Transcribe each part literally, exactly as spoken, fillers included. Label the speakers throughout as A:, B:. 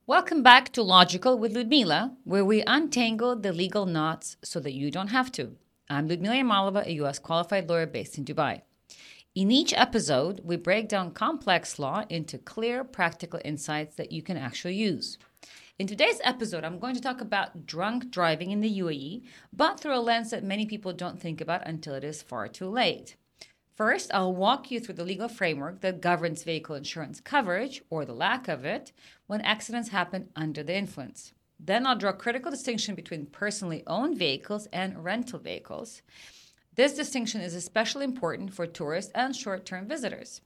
A: Welcome back to Logical with Ludmila, where we untangle the legal knots so that you don't have to. I'm Ludmila Yamalova, a U S qualified lawyer based in Dubai. In each episode, we break down complex law into clear, practical insights that you can actually use. In today's episode, I'm going to talk about drunk driving in the U A E, but through a lens that many people don't think about until it is far too late. First, I'll walk you through the legal framework that governs vehicle insurance coverage, or the lack of it, when accidents happen under the influence. Then I'll draw a critical distinction between personally owned vehicles and rental vehicles. This distinction is especially important for tourists and short-term visitors.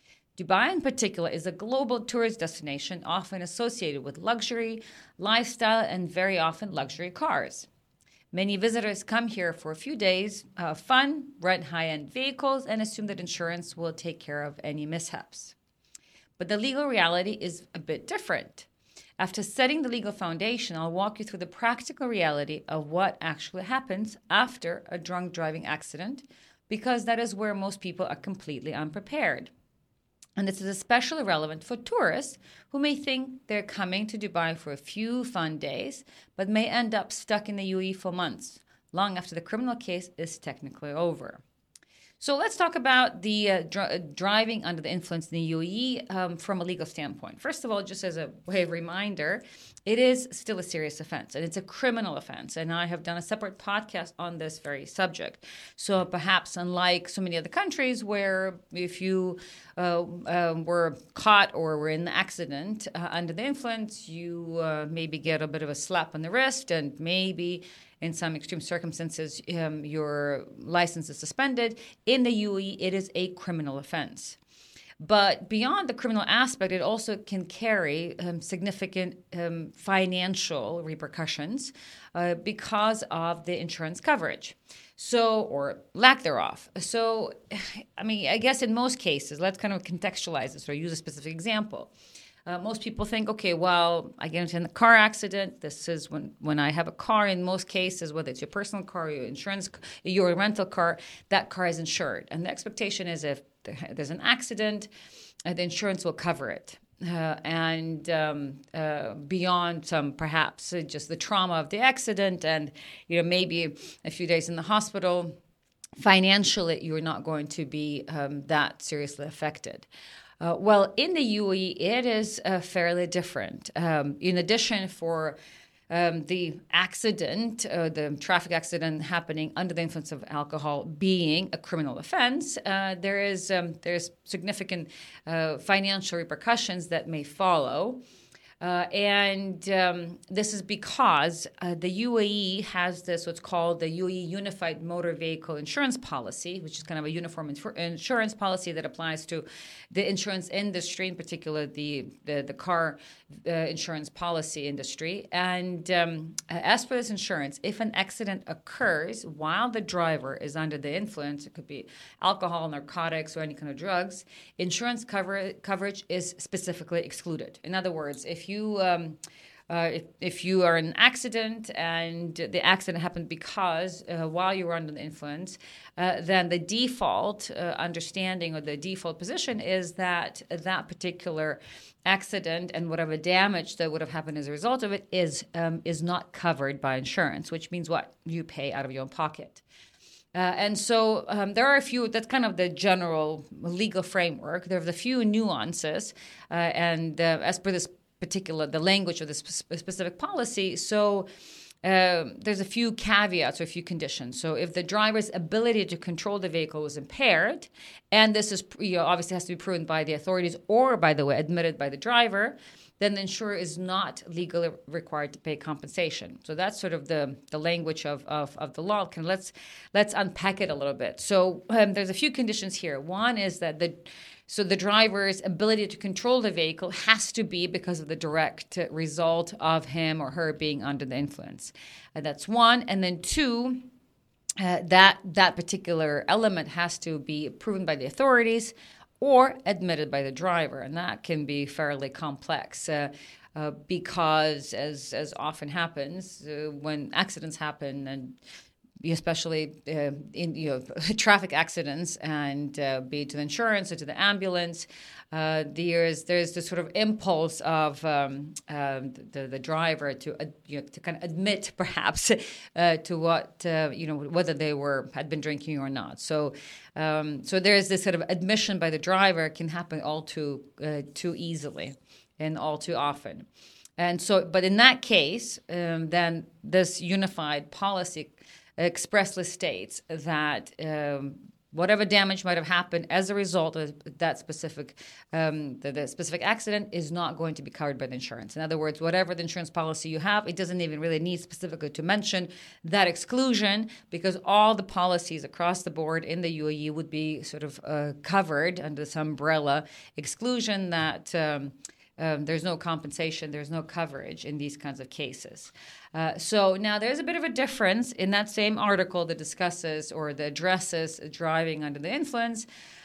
A: Dubai in particular is a global tourist destination often associated with luxury, lifestyle, and very often luxury cars. Many visitors come here for a few days, uh, fun, rent high-end vehicles, and assume that insurance will take care of any mishaps. But the legal reality is a bit different. After setting the legal foundation, I'll walk you through the practical reality of what actually happens after a drunk driving accident, because that is where most people are completely unprepared. And this is especially relevant for tourists who may think they're coming to Dubai for a few fun days, but may end up stuck in the U A E for months, long after the criminal case is technically over. So let's talk about the uh, dr- driving under the influence in the U A E um, from a legal standpoint. First of all, just as a way of reminder, it is still a serious offense, and it's a criminal offense. And I have done a separate podcast on this very subject. So perhaps unlike so many other countries where if you uh, uh, were caught or were in the accident uh, under the influence, you uh, maybe get a bit of a slap on the wrist and maybe in some extreme circumstances, um, your license is suspended. In the U A E, it is a criminal offense. But beyond the criminal aspect, it also can carry um, significant um, financial repercussions uh, because of the insurance coverage. So, or lack thereof. So, I mean, I guess in most cases, let's kind of contextualize this or use a specific example. Uh, most people think, okay, well, I get into a car accident. This is when, when I have a car. In most cases, whether it's your personal car, your insurance, your rental car, that car is insured. And the expectation is if there's an accident, uh, the insurance will cover it. Uh, and um, uh, beyond some, perhaps uh, just the trauma of the accident, and you know maybe a few days in the hospital, financially you're not going to be um, that seriously affected. Uh, well, in the U A E, it is uh, fairly different. Um, in addition, for um, the accident, uh, the traffic accident happening under the influence of alcohol being a criminal offense, uh, there is um, there's significant uh, financial repercussions that may follow. Uh, and um, this is because uh, the U A E has this what's called the U A E Unified Motor Vehicle Insurance Policy, which is kind of a uniform inf- insurance policy that applies to the insurance industry, in particular the the, the car uh, insurance policy industry. And um, as for this insurance, if an accident occurs while the driver is under the influence, it could be alcohol, narcotics, or any kind of drugs, insurance cover- coverage is specifically excluded. In other words, if you um, uh, if, if you are in an accident and the accident happened because uh, while you were under the influence, uh, then the default uh, understanding or the default position is that that particular accident and whatever damage that would have happened as a result of it is um, is not covered by insurance, which means what? You pay out of your own pocket. Uh, and so um, there are a few, that's kind of the general legal framework. There are a few nuances, uh, and uh, as per this particular, the language of this sp- specific policy, so uh, there's a few caveats or a few conditions. So if the driver's ability to control the vehicle was impaired, and this is you know, obviously has to be proven by the authorities or, by the way, admitted by the driver, then the insurer is not legally required to pay compensation. So that's sort of the, the language of, of, of the law. Can, let's let's unpack it a little bit. So um, there's a few conditions here. One is that the so the driver's ability to control the vehicle has to be because of the direct result of him or her being under the influence. And that's one. And then two, uh, that that particular element has to be proven by the authorities or admitted by the driver, and that can be fairly complex uh, uh, because, as as often happens, uh, when accidents happen and especially uh, in you know traffic accidents, and uh, be it to the insurance or to the ambulance. Uh, there's there's this sort of impulse of um, uh, the the driver to uh, you know, to kind of admit perhaps uh, to what uh, you know whether they were had been drinking or not. So um, so there's this sort of admission by the driver can happen all too uh, too easily and all too often. And so, but in that case, um, then this unified policy expressly states that um, whatever damage might have happened as a result of that specific um, the, the specific accident is not going to be covered by the insurance. In other words, whatever the insurance policy you have, it doesn't even really need specifically to mention that exclusion, because all the policies across the board in the U A E would be sort of uh, covered under this umbrella exclusion that um, Um, there's no compensation, there's no coverage in these kinds of cases. Uh, so now there's a bit of a difference in that same article that discusses or that addresses driving under the influence.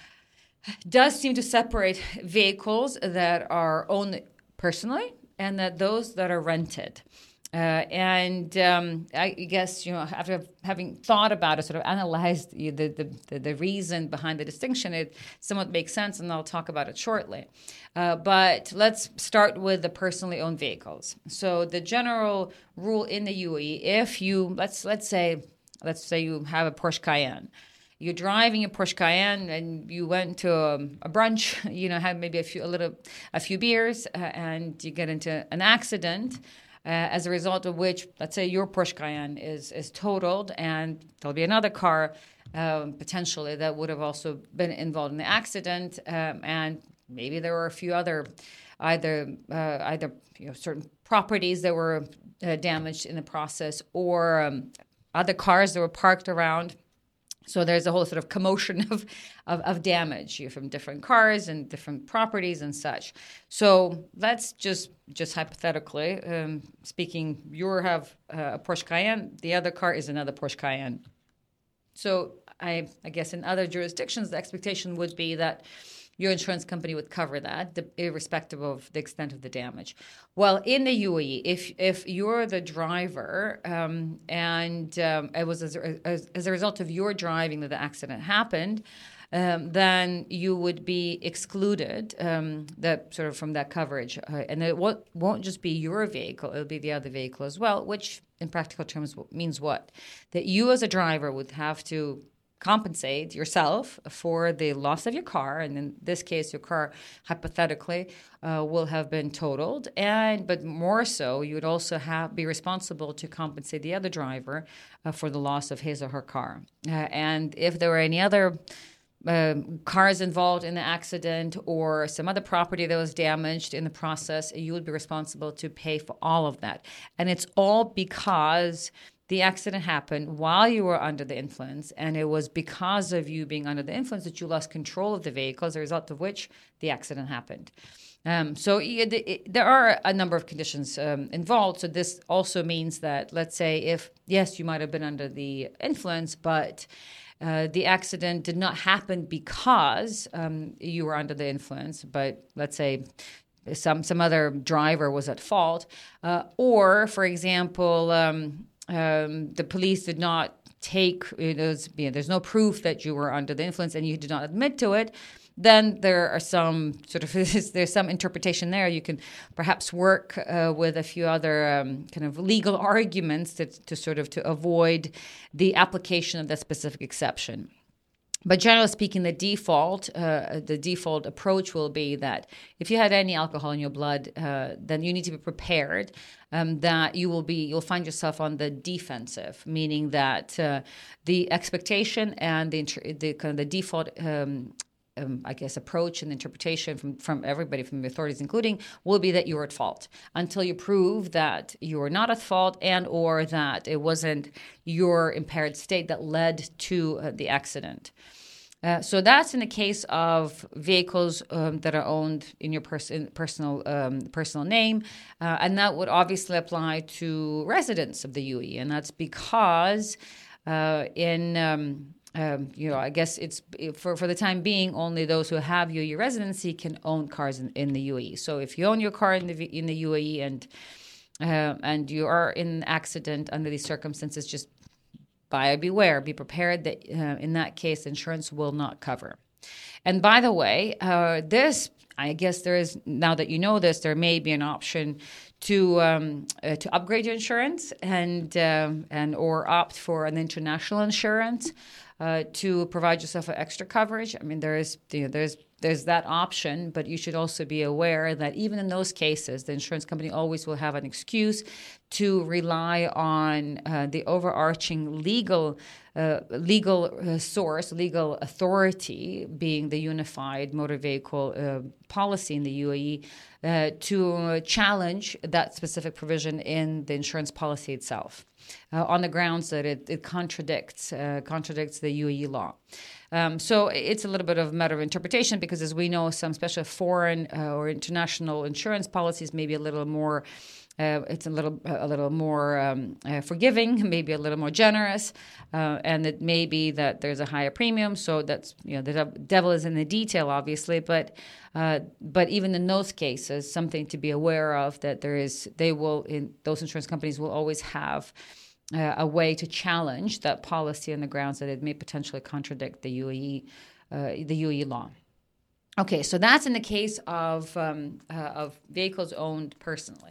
A: Does seem to separate vehicles that are owned personally and that those that are rented. Uh, and um, I guess, you know, after having thought about it, sort of analyzed the, the, the, the reason behind the distinction, it somewhat makes sense, and I'll talk about it shortly. Uh, but let's start with the personally owned vehicles. So the general rule in the U A E, if you, let's let's say, let's say you have a Porsche Cayenne. You're driving a Porsche Cayenne and you went to a, a brunch, you know, had maybe a few, a little, a few beers, uh, and you get into an accident. Uh, as a result of which, let's say your Porsche Cayenne is is totaled, and there'll be another car um, potentially that would have also been involved in the accident, um, and maybe there were a few other, either uh, either you know, certain properties that were uh, damaged in the process, or um, other cars that were parked around. So there's a whole sort of commotion of, of, of damage from different cars and different properties and such. So let's just just hypothetically um, speaking, you have uh, a Porsche Cayenne, the other car is another Porsche Cayenne. So I I guess in other jurisdictions, the expectation would be that your insurance company would cover that, the, irrespective of the extent of the damage. Well, in the U A E, if if you're the driver um, and um, it was as a, as, as a result of your driving that the accident happened, um, then you would be excluded um, that sort of from that coverage, uh, and it won't, won't just be your vehicle; it'll be the other vehicle as well. Which, in practical terms, means what? That you as a driver would have to compensate yourself for the loss of your car, and in this case, your car hypothetically uh, will have been totaled. And but more so, you would also have be responsible to compensate the other driver uh, for the loss of his or her car. Uh, and if there were any other uh, cars involved in the accident or some other property that was damaged in the process, you would be responsible to pay for all of that. And it's all because the accident happened while you were under the influence, and it was because of you being under the influence that you lost control of the vehicle, as a result of which the accident happened. Um, so it, it, there are a number of conditions um, involved. So this also means that, let's say, if, yes, you might have been under the influence, but uh, the accident did not happen because um, you were under the influence, but let's say some, some other driver was at fault, uh, or, for example, um, Um, the police did not take, it was, you know, there's no proof that you were under the influence and you did not admit to it, then there are some sort of, there's some interpretation there. You can perhaps work uh, with a few other um, kind of legal arguments to, to sort of to avoid the application of that specific exception. But generally speaking, the default, uh, the default approach will be that if you had any alcohol in your blood, uh, then you need to be prepared um, that you will be, you'll find yourself on the defensive, meaning that uh, the expectation and the the kind of the default, um, um, I guess, approach and interpretation from from everybody, from the authorities, including, will be that you're at fault until you prove that you are not at fault and or that it wasn't your impaired state that led to uh, the accident. Uh, so that's in the case of vehicles um, that are owned in your pers- personal um, personal name, uh, and that would obviously apply to residents of the U A E, and that's because uh, in um, um, you know I guess it's for for the time being only those who have U A E residency can own cars in, in the U A E. So if you own your car in the in the U A E and uh, and you are in an accident under these circumstances, just buyer beware. Be prepared that uh, in that case, insurance will not cover. And by the way, uh, this, I guess there is, now that you know this, there may be an option to um, uh, to upgrade your insurance and um, and or opt for an international insurance uh, to provide yourself with extra coverage. I mean, there is you know, there's there's that option, but you should also be aware that even in those cases, the insurance company always will have an excuse to rely on uh, the overarching legal uh, legal uh, source, legal authority, being the Unified Motor Vehicle uh, Policy in the U A E, uh, to challenge that specific provision in the insurance policy itself, uh, on the grounds that it, it contradicts uh, contradicts the U A E law. Um, so it's a little bit of a matter of interpretation because, as we know, some special foreign uh, or international insurance policies may be a little more. Uh, it's a little a little more um, uh, forgiving, maybe a little more generous, uh, and it may be that there's a higher premium. So that's you know the devil is in the detail, obviously. But uh, but even in those cases, something to be aware of that there is they will in those insurance companies will always have uh, a way to challenge that policy on the grounds that it may potentially contradict the U A E uh, the U A E law. Okay, so that's in the case of um, uh, of vehicles owned personally.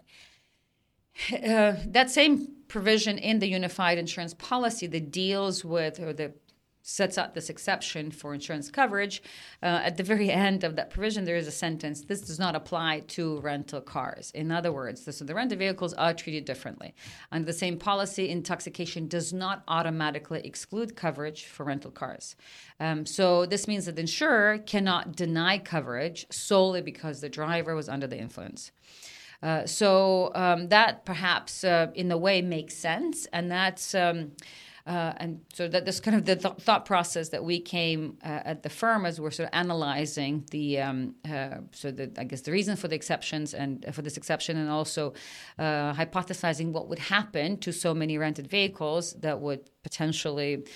A: Uh, that same provision in the Unified Insurance Policy that deals with or that sets up this exception for insurance coverage, uh, at the very end of that provision, there is a sentence, this does not apply to rental cars. In other words, so the rental vehicles are treated differently. Under the same policy, intoxication does not automatically exclude coverage for rental cars. Um, so this means that the insurer cannot deny coverage solely because the driver was under the influence. Uh, so um, that perhaps uh, in a way makes sense, and that's um, uh, and so that that's kind of the th- thought process that we came uh, at the firm as we're sort of analyzing the um, uh, so the I guess the reason for the exceptions and uh, for this exception, and also uh, hypothesizing what would happen to so many rented vehicles that would potentially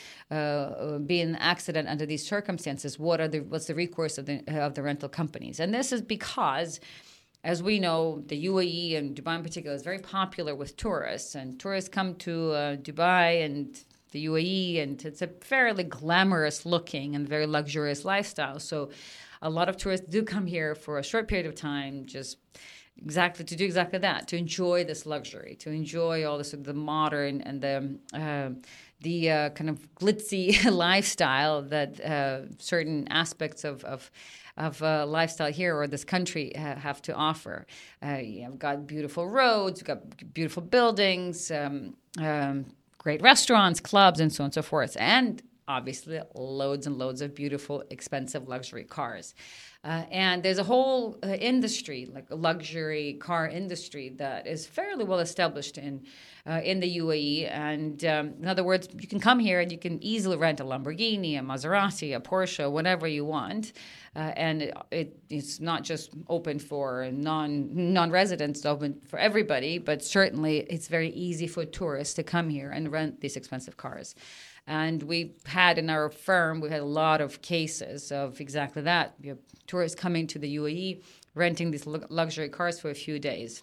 A: uh, be in an accident under these circumstances. What are the what's the recourse of the of the rental companies? And this is because, as we know, the U A E and Dubai in particular is very popular with tourists, and tourists come to uh, Dubai and the U A E, and it's a fairly glamorous looking and very luxurious lifestyle. So a lot of tourists do come here for a short period of time, just exactly to do exactly that, to enjoy this luxury, to enjoy all this, the modern and the uh, the uh, kind of glitzy lifestyle that uh, certain aspects of, of of uh, lifestyle here or this country uh, have to offer. Uh, you've got beautiful roads, you've got beautiful buildings, um, um, great restaurants, clubs, and so on and so forth. And obviously loads and loads of beautiful, expensive luxury cars. Uh, and there's a whole uh, industry, like a luxury car industry, that is fairly well established in uh, in the U A E. And um, in other words, you can come here and you can easily rent a Lamborghini, a Maserati, a Porsche, whatever you want. Uh, and it, it, it's not just open for non, non-residents, it's open for everybody, but certainly it's very easy for tourists to come here and rent these expensive cars. And we've had in our firm, we had a lot of cases of exactly that. You have tourists coming to the U A E, renting these luxury cars for a few days,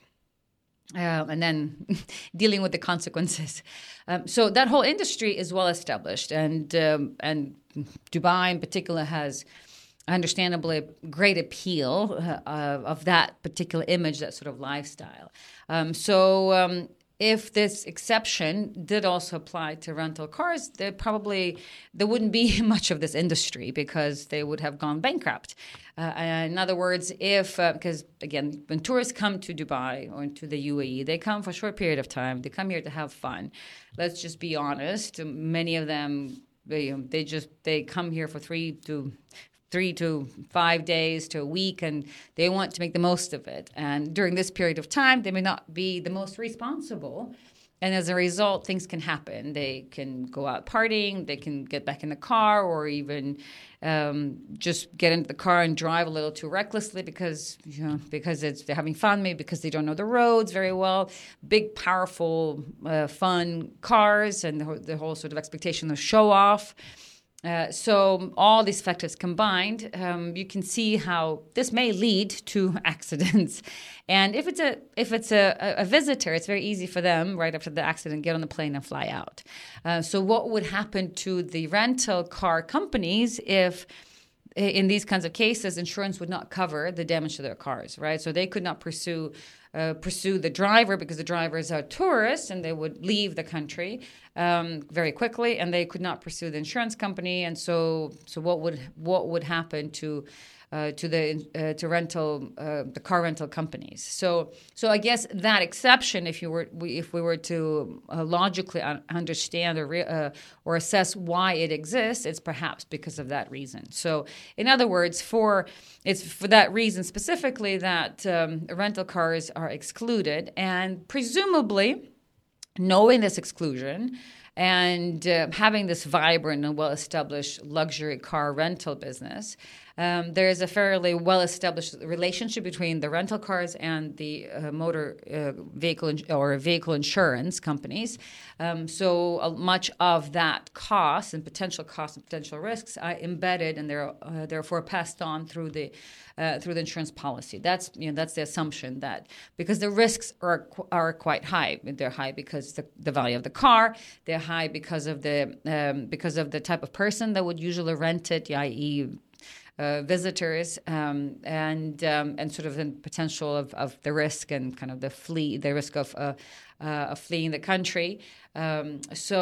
A: uh, and then dealing with the consequences. Um, so that whole industry is well established, and um, and Dubai in particular has understandably great appeal uh, of that particular image, that sort of lifestyle. Um, so. Um, If this exception did also apply to rental cars, there probably there wouldn't be much of this industry because they would have gone bankrupt. Uh, in other words, if uh, because again, when tourists come to Dubai or to the U A E, they come for a short period of time. They come here to have fun. Let's just be honest. Many of them, they, they just they come here for three to. three to five days to a week, and they want to make the most of it. And during this period of time, they may not be the most responsible. And as a result, things can happen. They can go out partying, they can get back in the car, or even um, just get into the car and drive a little too recklessly because, you know, because it's they're having fun, maybe because they don't know the roads very well. Big, powerful, uh, fun cars, and the whole, the whole sort of expectation of show off. Uh, so all these factors combined, um, you can see how this may lead to accidents. And if it's a if it's a, a visitor, it's very easy for them right after the accident get on the plane and fly out. Uh, so what would happen to the rental car companies if, in these kinds of cases, insurance would not cover the damage to their cars, right? So they could not pursue uh, pursue the driver because the driver is a tourist and they would leave the country um, very quickly, and they could not pursue the insurance company. And so, so what would what would happen to uh, to the uh, to rental uh, the car rental companies? So, so I guess that exception, if you were if we were to uh, logically understand or re, uh, or assess why it exists, it's perhaps because of that reason. So, in other words, for it's for that reason specifically that um, rental cars are excluded, and presumably, knowing this exclusion and uh, having this vibrant and well-established luxury car rental business, um, there is a fairly well-established relationship between the rental cars and the uh, motor uh, vehicle in- or vehicle insurance companies. Um, so uh, much of that cost and potential costs and potential risks are embedded and they're uh, therefore passed on through the uh, through the insurance policy. That's you know that's the assumption that because the risks are are quite high. They're high because the, the value of the car. They're high because of the um, because of the type of person that would usually rent it, that is, Uh, visitors um, and um, and sort of the potential of, of the risk and kind of the flee the risk of uh, uh, of fleeing the country. Um,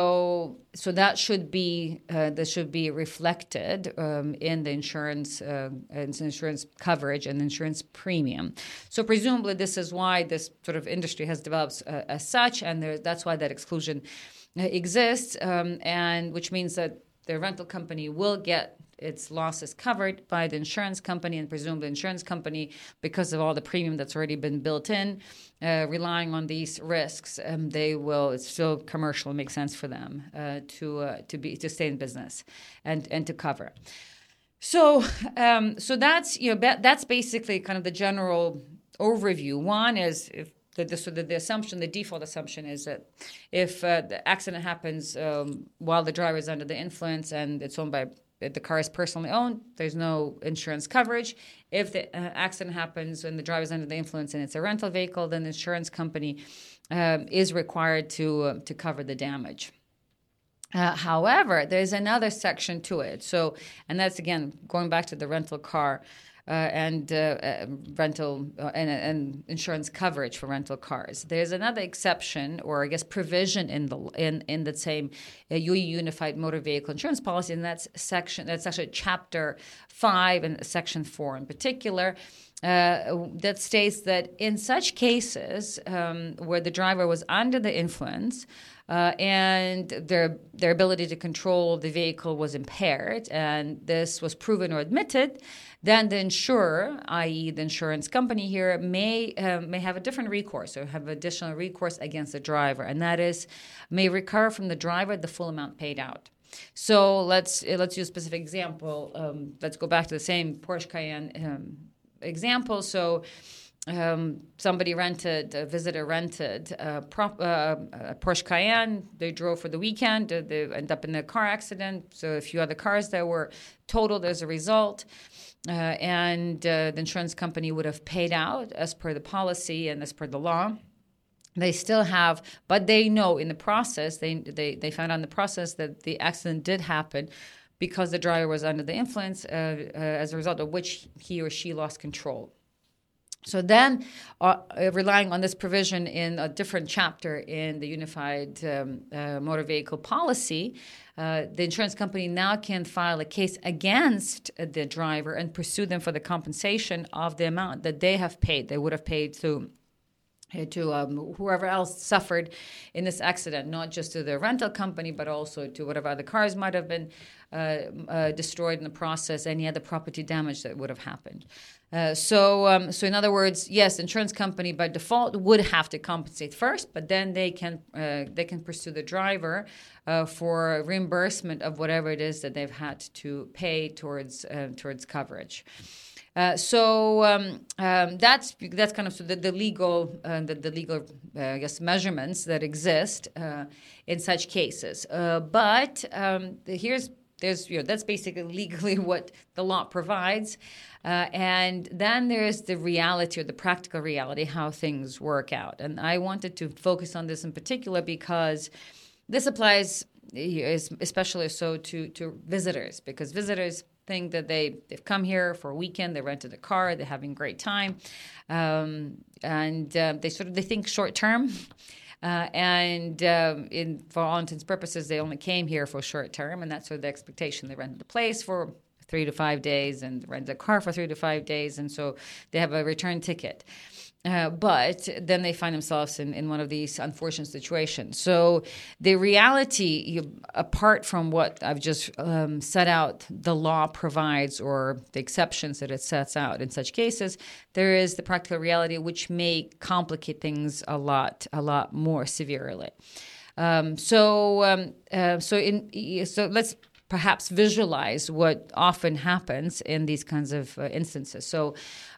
A: so so that should be uh, that should be reflected um, in the insurance uh, insurance coverage and insurance premium. So presumably this is why this sort of industry has developed uh, as such, and there, that's why that exclusion uh, exists, um, and which means that the rental company will get its losses covered by the insurance company, and presumably the insurance company, because of all the premium that's already been built in, uh, relying on these risks, um, they will. It's still commercial. It makes sense for them uh, to uh, to be to stay in business and and to cover. So um, so that's you know that's basically kind of the general overview. One is if. The, the, so the, the assumption, the default assumption is that if uh, the accident happens um, while the driver is under the influence and it's owned by the car is personally owned, there's no insurance coverage. If the uh, accident happens when the driver is under the influence and it's a rental vehicle, then the insurance company um, is required to uh, to cover the damage. Uh, however, there's another section to it. So, and that's again going back to the rental car. Uh, and uh, uh, rental uh, and, and insurance coverage for rental cars. There's another exception, or I guess provision in the in in the same uh, U E Unified Motor Vehicle Insurance Policy, and that's section that's actually Chapter Five and Section Four in particular. Uh, that states that in such cases um, where the driver was under the influence uh, and their their ability to control the vehicle was impaired, and this was proven or admitted, then the insurer, that is the insurance company here, may uh, may have a different recourse or have additional recourse against the driver, and that is may recover from the driver the full amount paid out. So let's let's use a specific example. Um, let's go back to the same Porsche Cayenne um, example. So um, somebody rented, a visitor rented a, prop, uh, a Porsche Cayenne. They drove for the weekend. They end up in a car accident. So a few other cars that were totaled as a result. Uh, and uh, the insurance company would have paid out as per the policy and as per the law. They still have, but they know in the process, they, they, they found out in the process that the accident did happen because the driver was under the influence, uh, uh, as a result of which he or she lost control. So then, uh, relying on this provision in a different chapter in the Unified um, uh, Motor Vehicle Policy, uh, the insurance company now can file a case against the driver and pursue them for the compensation of the amount that they have paid. They would have paid to to um, whoever else suffered in this accident, not just to the rental company, but also to whatever other cars might have been uh, uh, destroyed in the process, any other property damage that would have happened. Uh, so, um, so in other words, yes, the insurance company by default would have to compensate first, but then they can uh, they can pursue the driver uh, for reimbursement of whatever it is that they've had to pay towards uh, towards coverage. Uh, so um, um, that's that's kind of the, the legal uh, the, the legal uh, I guess measurements that exist uh, in such cases. Uh, but um, the, here's there's, you know, that's basically legally what the law provides. Uh, and then there's the reality or the practical reality, how things work out. And I wanted to focus on this in particular because this applies especially so to, to visitors, because visitors think that they, they've come here for a weekend, they rented a car, they're having a great time, um, and uh, they sort of they think short term. Uh, and um, in, for all intents and purposes, they only came here for short term, and that's sort of the expectation. They rented a place for three to five days and rented a car for three to five days, and so they have a return ticket. Uh, but then they find themselves in, in one of these unfortunate situations. So the reality, you, apart from what I've just um, set out, the law provides or the exceptions that it sets out in such cases, there is the practical reality which may complicate things a lot, a lot more severely. Um, so, um, uh, so in so let's. perhaps visualize what often happens in these kinds of uh, instances. So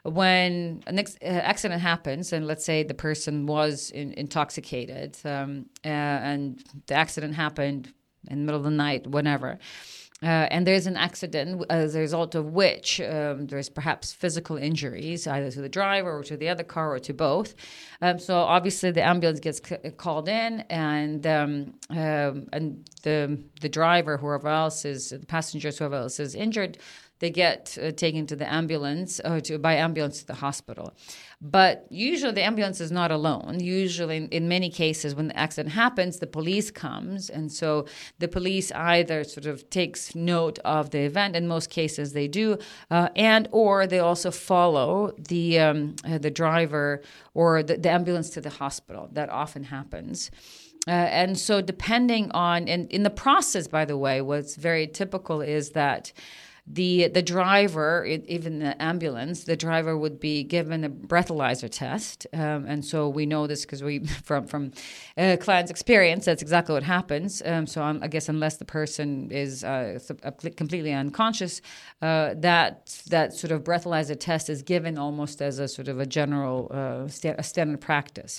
A: when an ex- uh, accident happens, and let's say the person was in- intoxicated um, uh, and the accident happened in the middle of the night, whenever, Uh, and there's an accident as a result of which um, there's perhaps physical injuries, either to the driver or to the other car or to both. Um, so obviously the ambulance gets c- called in, and um, um, and the the driver, whoever else is, the passengers, whoever else is injured, they get uh, taken to the ambulance or to by ambulance to the hospital. But usually the ambulance is not alone. Usually, in, in many cases, when the accident happens, the police comes, and so the police either sort of takes note of the event. In most cases, they do, uh, and or they also follow the um, uh, the driver or the, the ambulance to the hospital. That often happens. Uh, and so, depending on, and in the process, by the way, what's very typical is that The the driver, even the ambulance, the driver would be given a breathalyzer test, um, and so we know this because we from from uh, client's experience. That's exactly what happens. Um, so I'm, I guess unless the person is uh, completely unconscious, uh, that that sort of breathalyzer test is given almost as a sort of a general uh, sta- a standard practice.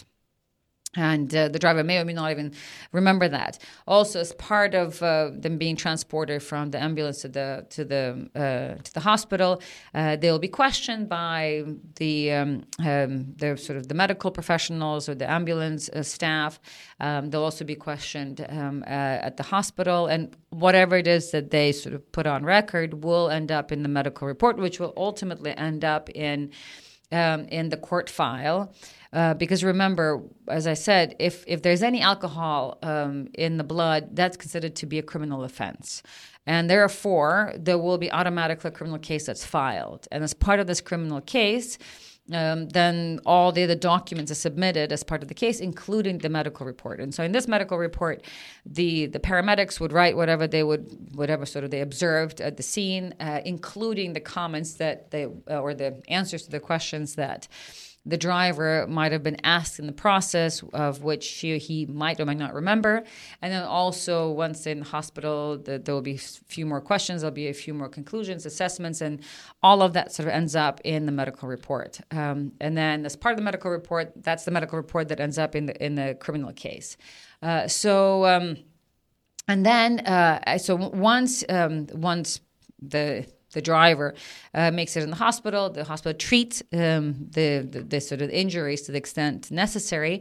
A: And uh, the driver may or may not even remember that. Also, as part of uh, them being transported from the ambulance to the to the uh, to the hospital, uh, they will be questioned by the um, um, the sort of the medical professionals or the ambulance uh, staff. Um, they'll also be questioned um, uh, at the hospital, and whatever it is that they sort of put on record will end up in the medical report, which will ultimately end up in um, in the court file. Uh, because remember, as I said, if, if there's any alcohol um, in the blood, that's considered to be a criminal offense. And therefore, there will be automatically a criminal case that's filed. And as part of this criminal case, um, then all the other documents are submitted as part of the case, including the medical report. And so in this medical report, the, the paramedics would write whatever they would, whatever sort of they observed at the scene, uh, including the comments that they, uh, or the answers to the questions that the driver might have been asked in the process, of which he, he might or might not remember. And then also, once in the hospital, the, there will be a few more questions, there'll be a few more conclusions, assessments, and all of that sort of ends up in the medical report. Um, and then as part of the medical report, that's the medical report that ends up in the in the criminal case. Uh, so, um, and then, uh, so once um, once the The driver uh, makes it in the hospital. The hospital treats um, the, the, the sort of injuries to the extent necessary.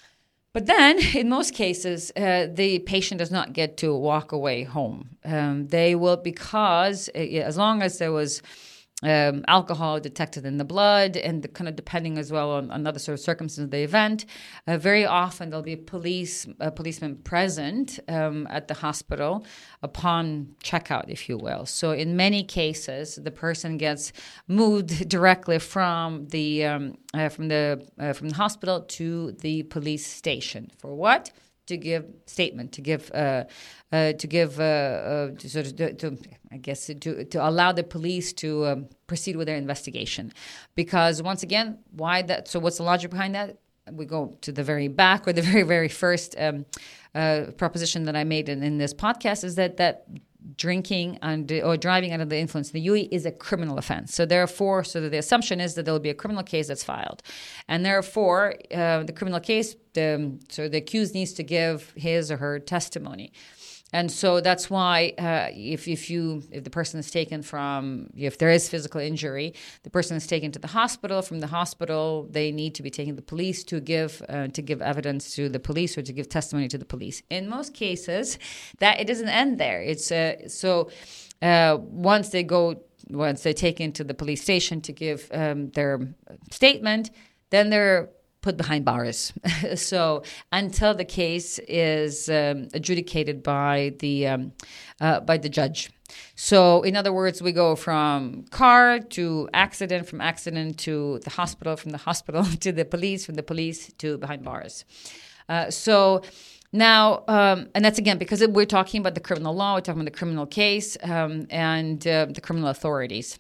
A: But then, in most cases, uh, the patient does not get to walk away home. Um, they will, because uh, as long as there was Um, alcohol detected in the blood, and the, kind of depending as well on another sort of circumstance of the event, uh, very often there'll be a police a policeman present um, at the hospital upon checkout, if you will. So in many cases, the person gets moved directly from the um, uh, from the uh, from the hospital to the police station. For what? To give statement, to give, uh, uh, to give, uh, uh, to sort of, to, to, I guess, to to allow the police to um, proceed with their investigation, because once again, why that? So what's the logic behind that? We go to the very back, or the very very first um, uh, proposition that I made in, in this podcast is that that drinking and or driving under the influence of the U I is a criminal offense. So therefore, so the assumption is that there will be a criminal case that's filed, and therefore uh, the criminal case, the so the accused needs to give his or her testimony. And so that's why uh, if if you if the person is taken from if there is physical injury, the person is taken to the hospital. From the hospital, they need to be taken to the police to give uh, to give evidence to the police or to give testimony to the police. In most cases, that it doesn't end there. It's uh, so uh, once they go once they're taken to the police station to give um, their statement, then they're put behind bars. So until the case is um, adjudicated by the um, uh, by the judge. So in other words, we go from car to accident, from accident to the hospital, from the hospital to the police, from the police to behind bars. Uh, so now, um, and that's again because we're talking about the criminal law, we're talking about the criminal case um, and uh, the criminal authorities.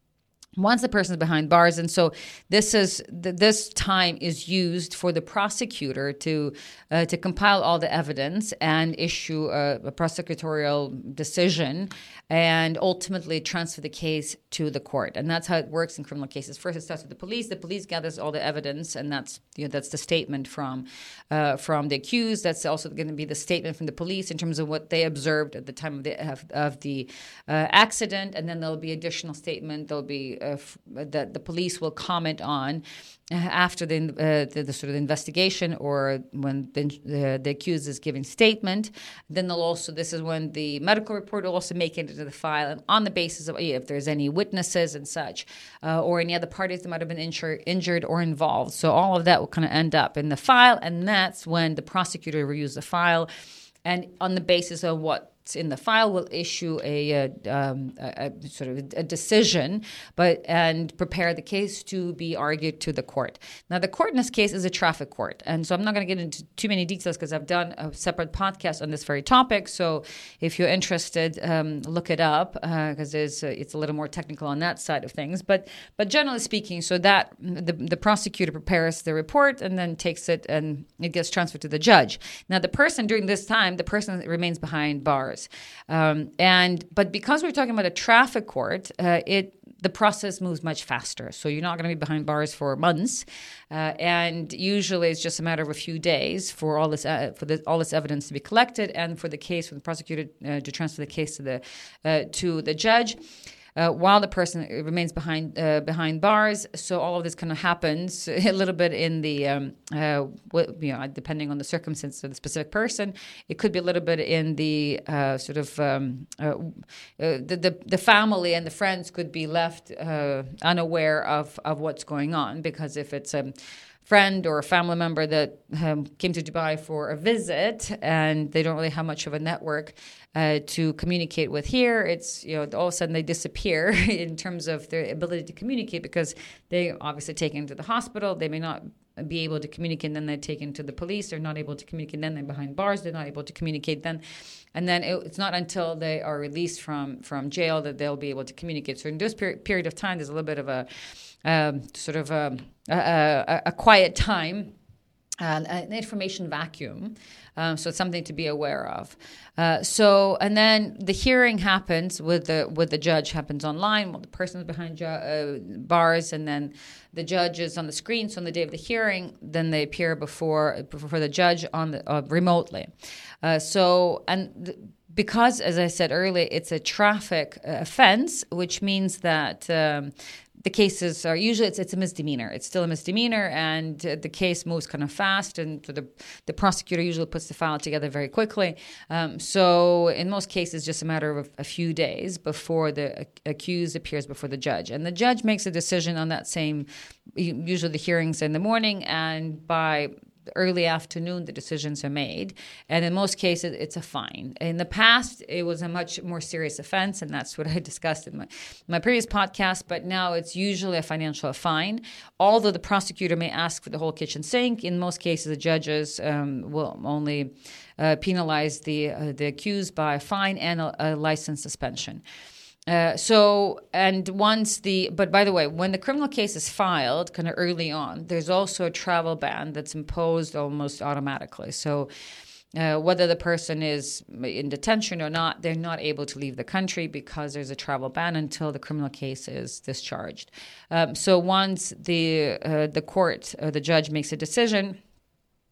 A: Once the person is behind bars, and so this is this time is used for the prosecutor to uh, to compile all the evidence and issue a, a prosecutorial decision, and ultimately transfer the case to the court. And that's how it works in criminal cases. First, it starts with the police. The police gathers all the evidence, and that's you know, that's the statement from uh, from the accused. That's also going to be the statement from the police in terms of what they observed at the time of the of, of the uh, accident, and then there'll be additional statement. There'll be Uh, f- that the police will comment on uh, after the, uh, the the sort of investigation or when the, uh, the accused is giving statement. Then they'll also this is when the medical report will also make it into the file, and on the basis of if there's any witnesses and such uh, or any other parties that might have been insur- injured or involved. So all of that will kind of end up in the file, and that's when the prosecutor reviews the file, and on the basis of what in the file will issue a, a, um, a, a sort of a decision, but and prepare the case to be argued to the court. Now, the court in this case is a traffic court, and so I'm not going to get into too many details because I've done a separate podcast on this very topic. So, if you're interested, um, look it up because uh, it's it's a little more technical on that side of things. But but generally speaking, so that the the prosecutor prepares the report and then takes it and it gets transferred to the judge. Now, the person during this time, the person remains behind bars. Um, and but because we're talking about a traffic court, uh, it the process moves much faster. So you're not going to be behind bars for months, uh, and usually it's just a matter of a few days for all this uh, for the, all this evidence to be collected and for the case for the prosecutor uh, to transfer the case to the uh, to the judge. Uh, while the person remains behind uh, behind bars. So all of this kind of happens a little bit in the, um, uh, what, you know, depending on the circumstances of the specific person. It could be a little bit in the uh, sort of um, uh, uh, the, the the family and the friends could be left uh, unaware of of what's going on, because if it's a friend or a family member that um, came to Dubai for a visit and they don't really have much of a network uh, to communicate with here, it's, you know, all of a sudden they disappear in terms of their ability to communicate because they obviously taken to the hospital. They may not be able to communicate, and then they're taken to the police. They're not able to communicate, then they're behind bars. They're not able to communicate then. And then it, it's not until they are released from, from jail that they'll be able to communicate. So in this per- period of time, there's a little bit of a um, sort of a, a, a, a quiet time, uh, an information vacuum. Um, so it's something to be aware of. Uh, so and then the hearing happens with the with the judge happens online while the person is behind ju- uh, bars, and then the judge is on the screen. So on the day of the hearing, then they appear before before the judge on the uh, remotely. Uh, so and. Th- Because, as I said earlier, it's a traffic offense, which means that um, the cases are usually it's, it's a misdemeanor. It's still a misdemeanor, and uh, the case moves kind of fast, and so the the prosecutor usually puts the file together very quickly. Um, so in most cases, just a matter of a few days before the accused appears before the judge, and the judge makes a decision on that same. Usually, the hearings are in the morning, and by early afternoon, the decisions are made. And in most cases, it's a fine. In the past, it was a much more serious offense, and that's what I discussed in my, my previous podcast. But now it's usually a financial fine. Although the prosecutor may ask for the whole kitchen sink, in most cases, the judges um, will only uh, penalize the, uh, the accused by a fine and a, a license suspension. Uh, so, and once the, but by the way, when the criminal case is filed kind of early on, there's also a travel ban that's imposed almost automatically. So, uh, whether the person is in detention or not, they're not able to leave the country because there's a travel ban until the criminal case is discharged. Um, so once the, uh, the court, uh, the judge makes a decision,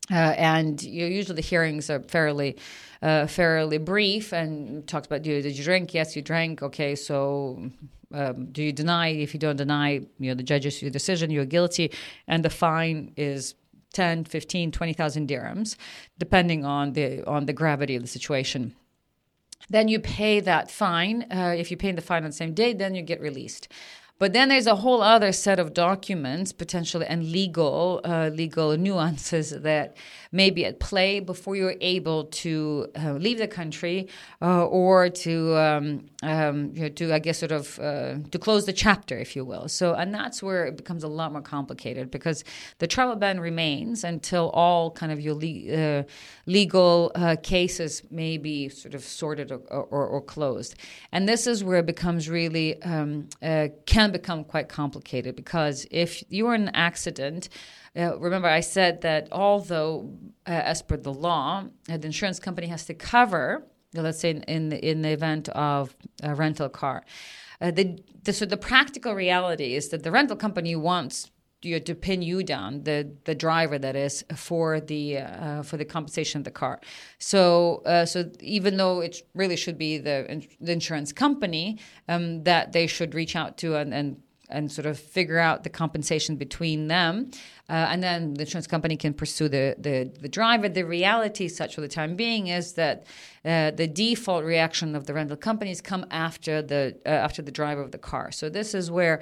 A: Uh, and you know, usually the hearings are fairly, uh, fairly brief and talks about, you know, did you drink? Yes, you drank. Okay, so um, do you deny? If you don't deny, you know, the judge issues your decision, you're guilty, and the fine is ten, fifteen, twenty thousand dirhams, depending on the on the gravity of the situation. Then you pay that fine. Uh, if you pay the fine on the same day, then you get released. But then there's a whole other set of documents, potentially, and legal uh, legal nuances that may be at play before you're able to uh, leave the country uh, or to, um, um, you know, to I guess, sort of uh, to close the chapter, if you will. So, and that's where it becomes a lot more complicated because the travel ban remains until all kind of your le- uh, legal uh, cases may be sort of sorted or, or, or closed. And this is where it becomes really um, uh, can become quite complicated because if you were in an accident, uh, remember I said that although uh, as per the law, uh, the insurance company has to cover, let's say in, in, the, in the event of a rental car, uh, the, the, so the practical reality is that the rental company wants you know, to pin you down, the the driver that is, for the uh, for the compensation of the car. So uh, so even though it really should be the, the insurance company um, that they should reach out to and, and and sort of figure out the compensation between them, uh, and then the insurance company can pursue the, the, the driver. The reality, such for the time being, is that uh, the default reaction of the rental companies come after the uh, after the driver of the car. So this is where.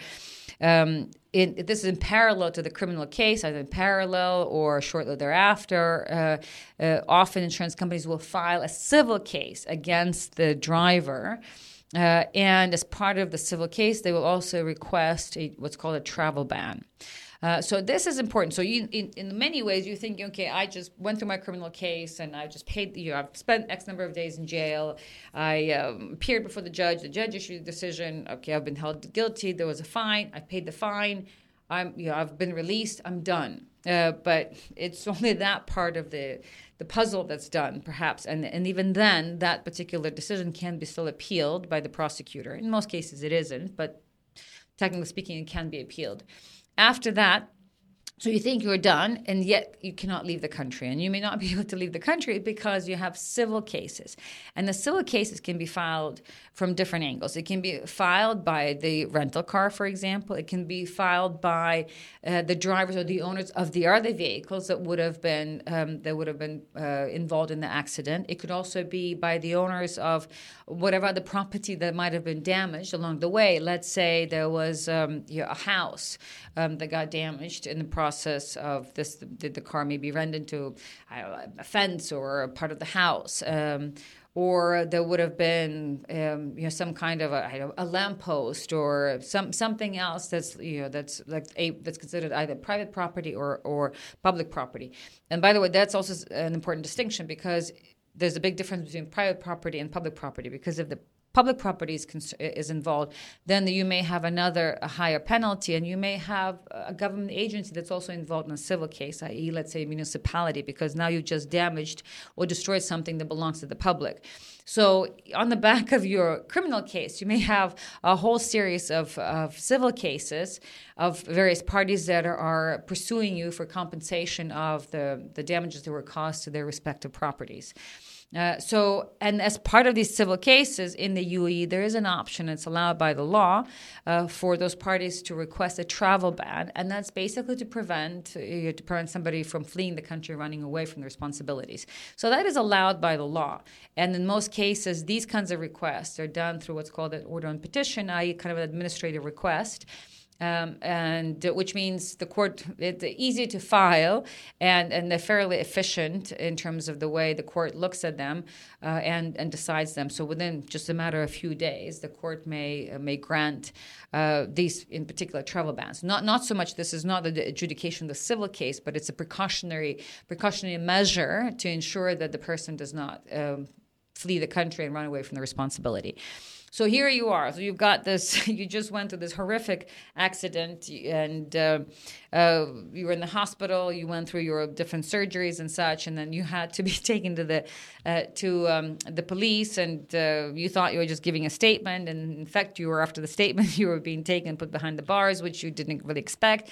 A: Um, in, this is in parallel to the criminal case, either in parallel or shortly thereafter. Uh, uh, often insurance companies will file a civil case against the driver. Uh, and as part of the civil case, they will also request a, what's called a travel ban. Uh, so this is important. So you, in, in many ways, you're thinking, okay, I just went through my criminal case and I just paid, you know, I've spent X number of days in jail. I um, appeared before the judge. The judge issued a decision. Okay, I've been held guilty. There was a fine. I paid the fine. I'm, you know, I've been released. I'm done. Uh, but it's only that part of the the puzzle that's done, perhaps. And, and even then, that particular decision can be still appealed by the prosecutor. In most cases, it isn't, but technically speaking, it can be appealed. After that, so you think you're done, and yet you cannot leave the country. And you may not be able to leave the country because you have civil cases. And the civil cases can be filed from different angles. It can be filed by the rental car, for example. It can be filed by uh, the drivers or the owners of the other vehicles that would have been um, that would have been uh, involved in the accident. It could also be by the owners of whatever other property that might have been damaged along the way. Let's say there was um, you know, a house um, that got damaged in the process. Process of this, did the car maybe run into I don't know, a fence or a part of the house, um, or there would have been um, you know some kind of a, I don't know, a lamppost or some something else that's you know that's like a, that's considered either private property or or public property. And by the way, that's also an important distinction because there's a big difference between private property and public property. Because if the public property is, cons- is involved, then you may have another a higher penalty, and you may have a government agency that's also involved in a civil case, that is, let's say, a municipality, because now you just damaged or destroyed something that belongs to the public. So on the back of your criminal case, you may have a whole series of, of civil cases of various parties that are, are pursuing you for compensation of the, the damages that were caused to their respective properties. Uh, so, and as part of these civil cases in the U A E, there is an option, it's allowed by the law, uh, for those parties to request a travel ban, and that's basically to prevent uh, to prevent somebody from fleeing the country, running away from their responsibilities. So that is allowed by the law, and in most cases, these kinds of requests are done through what's called an order on petition, that is, kind of an administrative request. Um, and uh, which means the court, it's easy to file, and, and they're fairly efficient in terms of the way the court looks at them uh, and, and decides them. So within just a matter of a few days, the court may uh, may grant uh, these, in particular, travel bans. Not not so much, this is not the adjudication of the civil case, but it's a precautionary precautionary measure to ensure that the person does not um, flee the country and run away from the responsibility. So here you are. So you've got this, you just went through this horrific accident, and uh, uh, you were in the hospital, you went through your different surgeries and such, and then you had to be taken to the uh, to um, the police, and uh, you thought you were just giving a statement, and in fact you were, after the statement, you were being taken, put behind the bars, which you didn't really expect.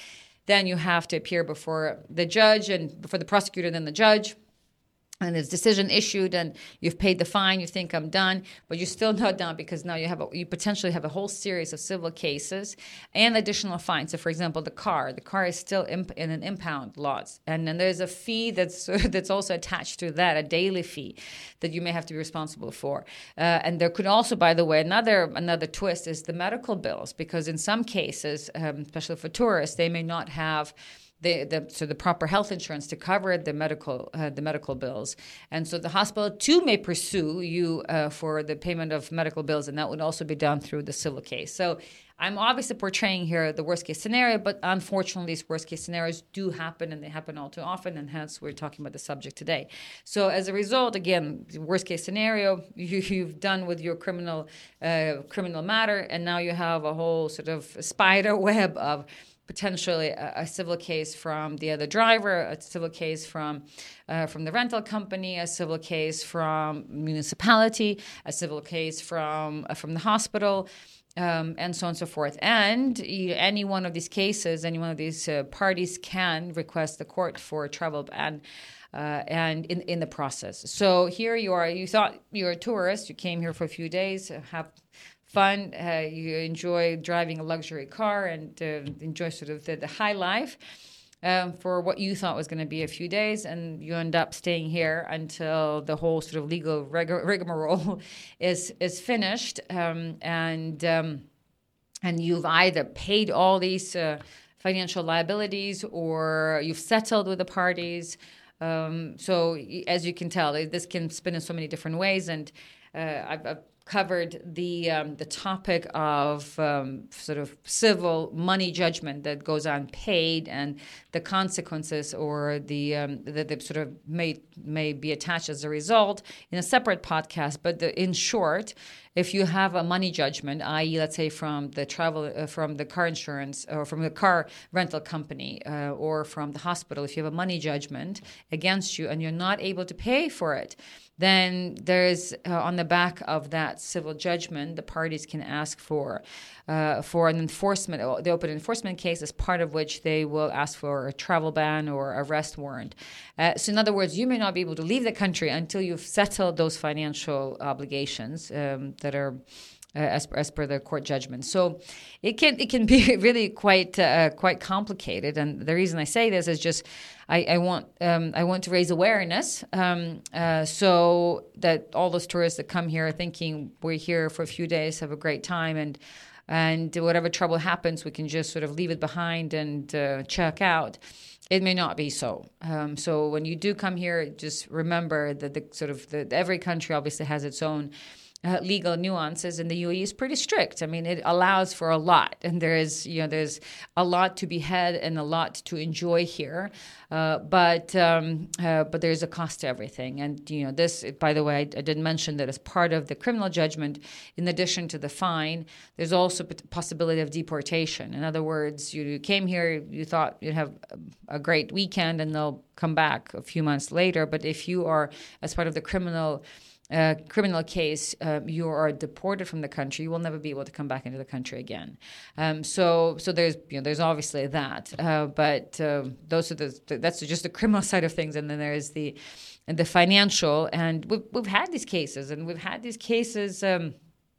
A: then you have to appear before the judge and before the prosecutor, then the judge. And there's decision issued, and you've paid the fine. You think I'm done, but you're still not done because now you have a, you potentially have a whole series of civil cases and additional fines. So, for example, the car, the car is still imp- in an impound lot, and then there's a fee that's that's also attached to that, a daily fee that you may have to be responsible for. Uh, and there could also, by the way, another another twist is the medical bills, because in some cases, um, especially for tourists, they may not have The, the so the proper health insurance to cover the medical uh, the medical bills, and so the hospital too may pursue you uh, for the payment of medical bills, and that would also be done through the civil case. So I'm obviously portraying here the worst case scenario, but unfortunately these worst case scenarios do happen, and they happen all too often, and hence we're talking about the subject today. So as a result, again, worst case scenario, you, you've done with your criminal uh, criminal matter, and now you have a whole sort of spider web of potentially a, a civil case from the other driver, a civil case from uh, from the rental company, a civil case from municipality, a civil case from uh, from the hospital, um, and so on and so forth. And you, any one of these cases, any one of these uh, parties can request the court for a travel ban. Uh, and in, in the process. So here you are, you thought you're a tourist, you came here for a few days, have fun, uh, you enjoy driving a luxury car and uh, enjoy sort of the, the high life um, for what you thought was going to be a few days, and you end up staying here until the whole sort of legal rig- rigmarole is is finished, um, and um, and you've either paid all these uh, financial liabilities or you've settled with the parties. Um, so as you can tell, this can spin in so many different ways, and uh, I've, I've covered the um, the topic of um, sort of civil money judgment that goes unpaid and the consequences or the um, that they sort of may may be attached as a result in a separate podcast. But the, in short, if you have a money judgment, that is, let's say from the travel, uh, from the car insurance, or from the car rental company, uh, or from the hospital, if you have a money judgment against you and you're not able to pay for it, then there's uh, on the back of that civil judgment, the parties can ask for uh, for an enforcement, the open enforcement case, as part of which they will ask for a travel ban or arrest warrant. Uh, so in other words, you may not be able to leave the country until you've settled those financial obligations um, that are Uh, as, as per the court judgment. So it can it can be really quite uh, quite complicated. And the reason I say this is just I, I want um, I want to raise awareness um, uh, so that all those tourists that come here are thinking we're here for a few days, have a great time, and and whatever trouble happens, we can just sort of leave it behind and uh, check out. It may not be so. Um, so when you do come here, just remember that the sort of the, every country obviously has its own Uh, legal nuances, and the U A E is pretty strict. I mean, it allows for a lot, and there is, you know, there's a lot to be had and a lot to enjoy here. Uh, but um, uh, but there's a cost to everything, and you know, this. By the way, I, I didn't mention that as part of the criminal judgment, in addition to the fine, there's also a possibility of deportation. In other words, you came here, you thought you'd have a great weekend, and they'll come back a few months later. But if you are, as part of the criminal Uh, criminal case, uh, you are deported from the country, you will never be able to come back into the country again. Um, so, so there's, you know, there's obviously that. Uh, but uh, those are the, that's just the criminal side of things, and then there's the, and the financial. And we've we've had these cases, and we've had these cases. Um,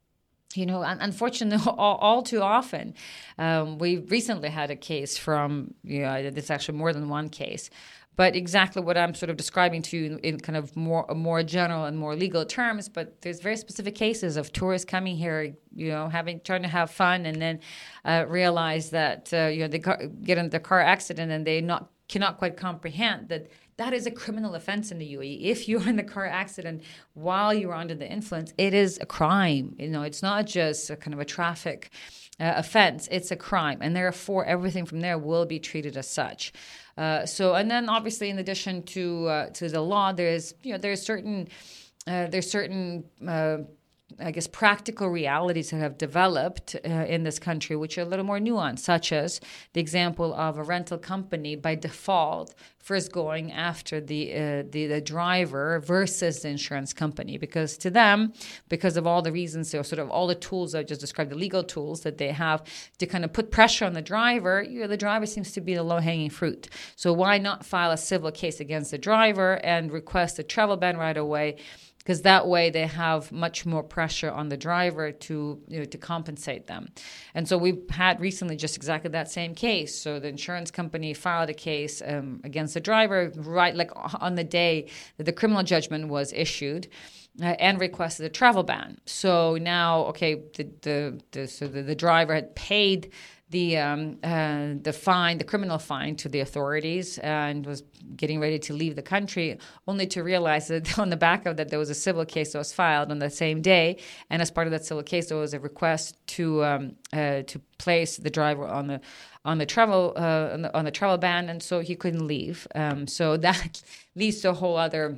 A: You know, unfortunately, all, all too often. Um, we recently had a case from, you know, it's actually more than one case. But exactly what I'm sort of describing to you in, in kind of more more general and more legal terms. But there's very specific cases of tourists coming here, you know, having trying to have fun, and then uh, realize that uh, you know they car, get in the car accident, and they not cannot quite comprehend that that is a criminal offense in the U A E. If you're in the car accident while you're under the influence, it is a crime. You know, it's not just a kind of a traffic uh, offense; it's a crime, and therefore everything from there will be treated as such. Uh, so, and then obviously, in addition to uh, to the law, there's you know there's certain uh, there's certain uh, I guess practical realities that have developed uh, in this country, which are a little more nuanced, such as the example of a rental company by default first going after the, uh, the the driver versus the insurance company, because to them, because of all the reasons, or sort of all the tools I just described, the legal tools that they have to kind of put pressure on the driver, you know, the driver seems to be the low-hanging fruit. So why not file a civil case against the driver and request a travel ban right away? Because that way they have much more pressure on the driver to, you know, to compensate them. And so we've had recently just exactly that same case. So the insurance company filed a case um, against the driver right like on the day that the criminal judgment was issued. Uh, and requested a travel ban. So now, okay, the the the, so the, the driver had paid the um, uh, the fine, the criminal fine, to the authorities, and was getting ready to leave the country, only to realize that on the back of that there was a civil case that was filed on the same day, and as part of that civil case, there was a request to um, uh, to place the driver on the on the travel uh, on, the, on the travel ban, and so he couldn't leave. Um, so that leads to a whole other.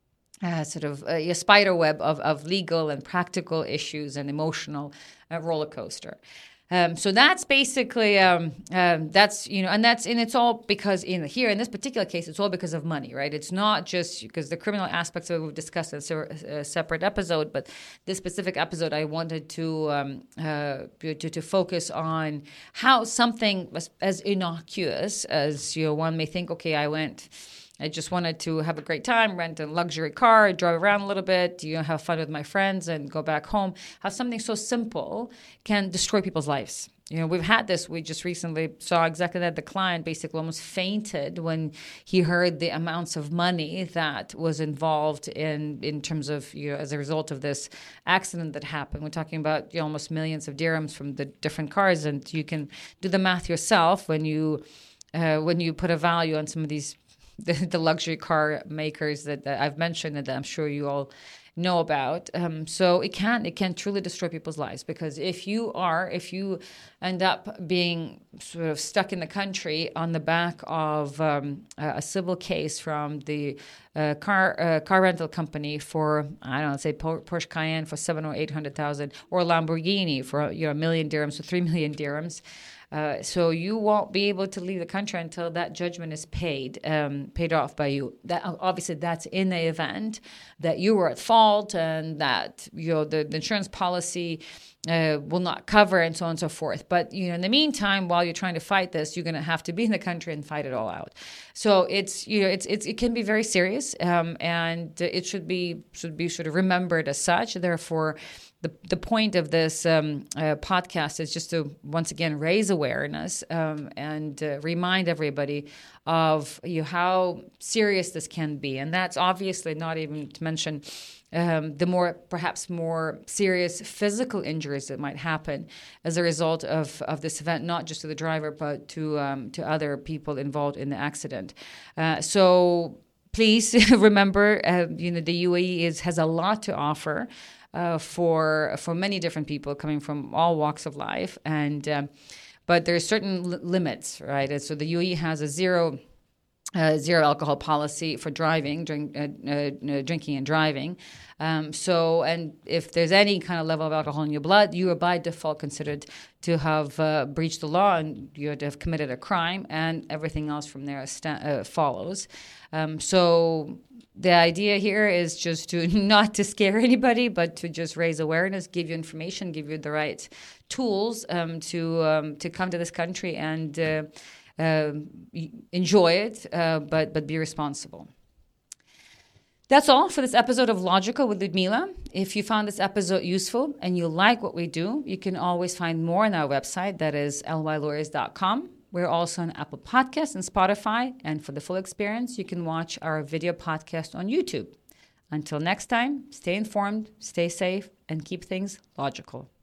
A: Uh, sort of uh, a spider web of, of legal and practical issues and emotional uh, roller coaster. Um, so that's basically um, um, that's you know, and that's and it's all because in here in this particular case, it's all because of money, right? It's not just because the criminal aspects of it we've discussed in a separate episode, but this specific episode, I wanted to um, uh, to, to focus on how something as, as innocuous as, you know, one may think. Okay, I went. I just wanted to have a great time, rent a luxury car, drive around a little bit, you know, have fun with my friends and go back home. How something so simple can destroy people's lives. You know, we've had this. We just recently saw exactly that. The client basically almost fainted when he heard the amounts of money that was involved in in terms of, you know, as a result of this accident that happened. We're talking about, you know, almost millions of dirhams from the different cars, and you can do the math yourself when you uh, when you put a value on some of these. The, the luxury car makers that, that I've mentioned and that I'm sure you all know about. Um, so it can it can truly destroy people's lives, because if you are if you end up being sort of stuck in the country on the back of um, a civil case from the uh, car uh, car rental company for, I don't know, say Porsche Cayenne for seven or eight hundred thousand, or Lamborghini for, you know, a million dirhams or three million dirhams. Uh, so you won't be able to leave the country until that judgment is paid, um, paid off by you. That obviously that's in the event that you were at fault and that, you know, the, the insurance policy uh, will not cover, and so on and so forth. But, you know, in the meantime, while you're trying to fight this, you're going to have to be in the country and fight it all out. So it's, you know, it's, it's it can be very serious, um, and it should be should be sort of remembered as such. Therefore, The the point of this um, uh, podcast is just to once again raise awareness um, and uh, remind everybody of, you know, how serious this can be, and that's obviously not even to mention um, the more perhaps more serious physical injuries that might happen as a result of, of this event, not just to the driver but to um, to other people involved in the accident. Uh, so please remember, uh, you know, the U A E is has a lot to offer. Uh, for for many different people coming from all walks of life, and um, but there's certain li- limits, right? And so the U A E has a zero uh, zero alcohol policy for driving, drink, uh, uh, drinking and driving. Um, so, and if there's any kind of level of alcohol in your blood, you are by default considered to have uh, breached the law and you have committed a crime, and everything else from there sta- uh, follows. Um, so. The idea here is just to not to scare anybody, but to just raise awareness, give you information, give you the right tools um, to um, to come to this country and uh, uh, enjoy it, uh, but but be responsible. That's all for this episode of Logical with Ludmila. If you found this episode useful and you like what we do, you can always find more on our website. That is L Y lawyers dot com. We're also on Apple Podcasts and Spotify. And for the full experience, you can watch our video podcast on YouTube. Until next time, stay informed, stay safe, and keep things logical.